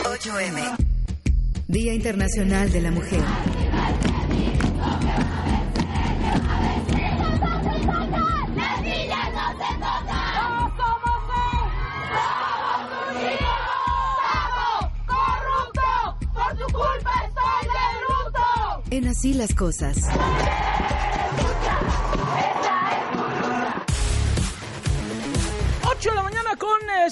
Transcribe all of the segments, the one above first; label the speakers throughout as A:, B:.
A: 8M. Día Internacional de la Mujer. En Así las Cosas.
B: De la mañana con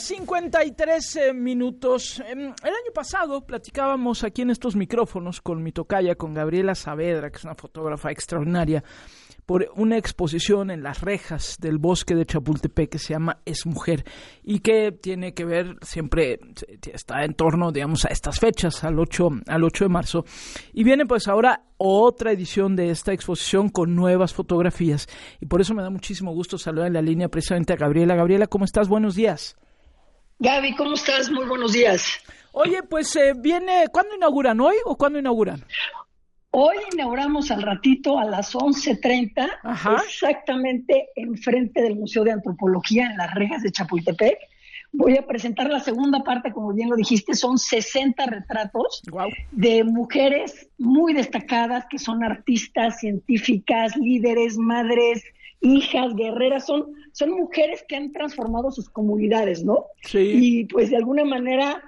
B: 53 minutos. El año pasado platicábamos aquí en estos micrófonos con mi tocaya, con Gabriela Saavedra, que es una fotógrafa extraordinaria, por una exposición en las rejas del bosque de Chapultepec que se llama Es Mujer y que tiene que ver, siempre está en torno, digamos, a estas fechas, al 8 de marzo. Y viene pues ahora otra edición de esta exposición con nuevas fotografías y por eso me da muchísimo gusto saludar en la línea precisamente a Gabriela. Gabriela, ¿cómo estás? Buenos días.
C: Gaby, ¿cómo estás? Muy buenos días.
B: Oye, pues ¿cuándo inauguran? ¿Hoy o cuándo inauguran?
C: Hoy inauguramos al ratito a las 11:30, exactamente enfrente del Museo de Antropología en las rejas de Chapultepec. Voy a presentar la segunda parte, como bien lo dijiste, son 60 retratos de mujeres muy destacadas que son artistas, científicas, líderes, madres, hijas, guerreras, son mujeres que han transformado sus comunidades, ¿no?
B: Sí.
C: Y pues de alguna manera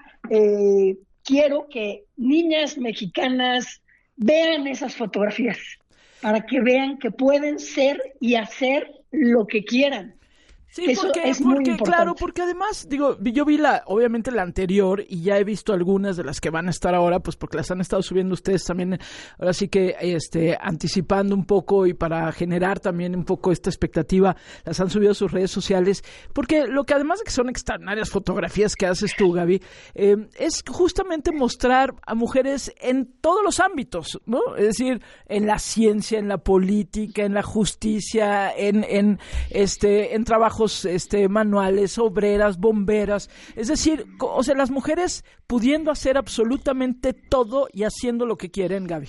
C: quiero que niñas mexicanas vean esas fotografías para que vean que pueden ser y hacer lo que quieran.
B: Sí, porque claro, porque además, digo, yo vi obviamente la anterior y ya he visto algunas de las que van a estar ahora, pues porque las han estado subiendo ustedes también, ahora sí que anticipando un poco y para generar también un poco esta expectativa, las han subido a sus redes sociales, porque lo que además de que son extraordinarias fotografías que haces tú, Gaby, es justamente mostrar a mujeres en todos los ámbitos, ¿no? Es decir, en la ciencia, en la política, en la justicia, en trabajos manuales, obreras, bomberas, es decir, o sea, las mujeres pudiendo hacer absolutamente todo y haciendo lo que quieren, Gaby.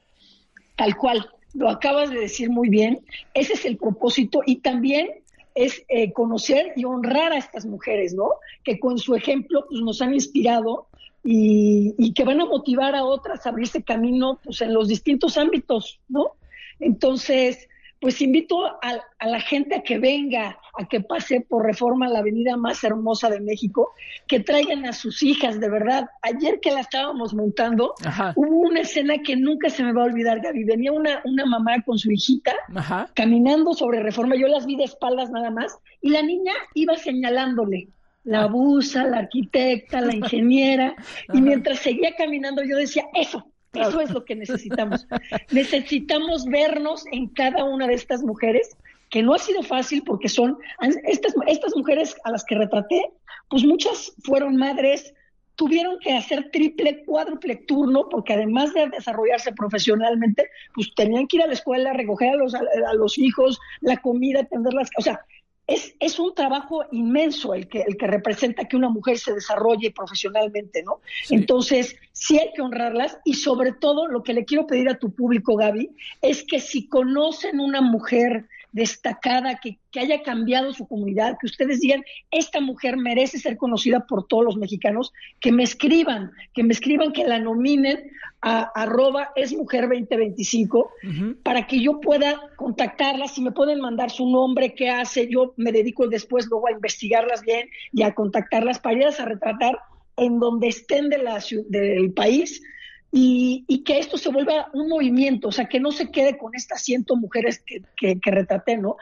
C: Tal cual, lo acabas de decir muy bien, ese es el propósito y también es conocer y honrar a estas mujeres, ¿no? Que con su ejemplo pues, nos han inspirado y que van a motivar a otras a abrirse camino pues, en los distintos ámbitos, ¿no? Entonces, pues invito a la gente a que venga, a que pase por Reforma, la avenida más hermosa de México, que traigan a sus hijas, de verdad. Ayer que la estábamos montando, hubo una escena que nunca se me va a olvidar, Gaby. Venía una mamá con su hijita, caminando sobre Reforma, yo las vi de espaldas nada más, y la niña iba señalándole, la buza, la arquitecta, la ingeniera, y mientras seguía caminando yo decía, eso es lo que necesitamos. Necesitamos vernos en cada una de estas mujeres, que no ha sido fácil porque son estas mujeres a las que retraté, pues muchas fueron madres, tuvieron que hacer triple, cuádruple turno, porque además de desarrollarse profesionalmente, pues tenían que ir a la escuela, recoger a los hijos, la comida, atenderlas, o sea, es un trabajo inmenso el que representa que una mujer se desarrolle profesionalmente, ¿no? Sí. Entonces, sí hay que honrarlas y sobre todo lo que le quiero pedir a tu público, Gaby, es que si conocen una mujer destacada que haya cambiado su comunidad, que ustedes digan, esta mujer merece ser conocida por todos los mexicanos, que me escriban, que la nominen a @esmujer2025 para que yo pueda contactarlas, si me pueden mandar su nombre, qué hace, yo me dedico después luego a investigarlas bien y a contactarlas para irlas a retratar en donde estén del país. Y que esto se vuelva un movimiento, o sea, que no se quede con estas 100 mujeres que retraté, ¿no?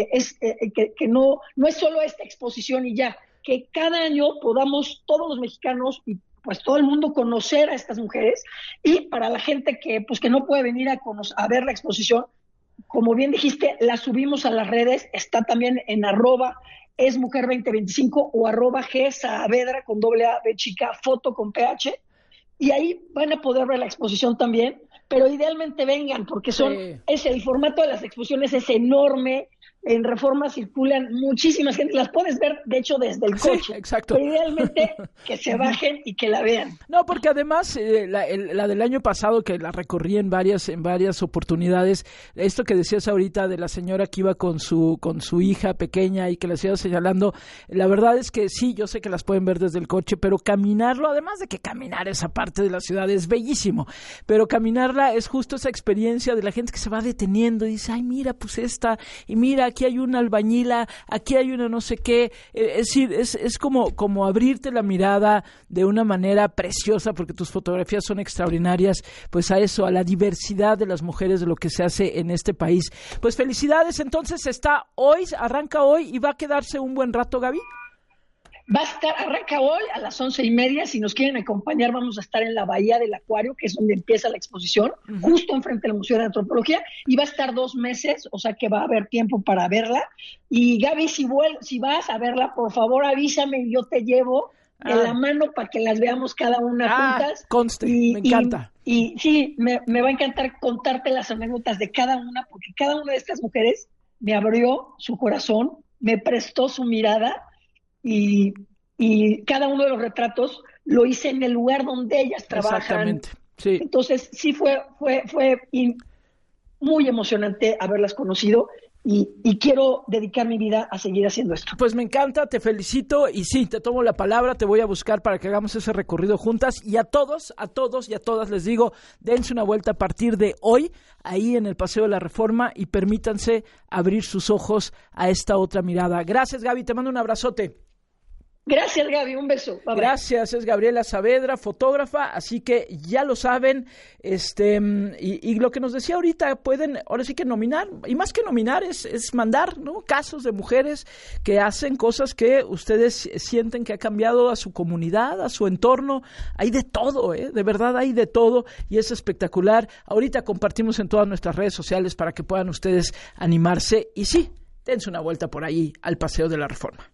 C: Que no es solo esta exposición y ya, que cada año podamos todos los mexicanos y pues todo el mundo conocer a estas mujeres y para la gente que no puede venir a ver la exposición, como bien dijiste, la subimos a las redes, está también en @esmujer2025 o @gsaavedra con @B chica, foto con PH. Y ahí van a poder ver la exposición también, pero idealmente vengan, porque el formato de las exposiciones es enorme, en Reforma circulan muchísimas gente, las puedes ver, de hecho, desde el coche.
B: Sí, exacto.
C: Pero idealmente que se bajen y que la vean.
B: No, porque además la del año pasado, que la recorrí en varias oportunidades, esto que decías ahorita de la señora que iba con su hija pequeña y que la iba señalando, la verdad es que sí, yo sé que las pueden ver desde el coche, pero caminarlo, además de que caminar esa parte de la ciudad es bellísimo, pero caminarla es justo esa experiencia de la gente que se va deteniendo y dice, ay, mira, pues esta, y mira, aquí hay una albañila, aquí hay una no sé qué, es decir, es como abrirte la mirada de una manera preciosa, porque tus fotografías son extraordinarias, pues a eso, a la diversidad de las mujeres, de lo que se hace en este país. Pues felicidades, entonces arranca hoy y va a quedarse un buen rato, Gaby.
C: Arranca hoy a las 11:30. Si nos quieren acompañar, vamos a estar en la Bahía del Acuario, que es donde empieza la exposición, justo enfrente del Museo de Antropología, y va a estar 2 meses, o sea que va a haber tiempo para verla. Y Gaby, si vas a verla, por favor avísame y yo te llevo de la mano para que las veamos cada una juntas.
B: Conste, me encanta.
C: Y sí, me va a encantar contarte las anécdotas de cada una, porque cada una de estas mujeres me abrió su corazón, me prestó su mirada, y cada uno de los retratos lo hice en el lugar donde ellas trabajan.
B: Exactamente, sí.
C: Entonces sí fue muy emocionante haberlas conocido y quiero dedicar mi vida a seguir haciendo esto.
B: Pues me encanta, te felicito y sí, te tomo la palabra, te voy a buscar para que hagamos ese recorrido juntas y a todos y a todas les digo, dense una vuelta a partir de hoy ahí en el Paseo de la Reforma y permítanse abrir sus ojos a esta otra mirada. Gracias, Gaby, te mando un abrazote.
C: Gracias, Gaby, un beso. Bye, bye.
B: Gracias, es Gabriela Saavedra, fotógrafa, así que ya lo saben, y lo que nos decía ahorita, pueden ahora sí que nominar, y más que nominar es mandar, ¿no? Casos de mujeres que hacen cosas que ustedes sienten que ha cambiado a su comunidad, a su entorno, hay de todo, de verdad hay de todo, y es espectacular. Ahorita compartimos en todas nuestras redes sociales para que puedan ustedes animarse, y sí, dense una vuelta por ahí al Paseo de la Reforma.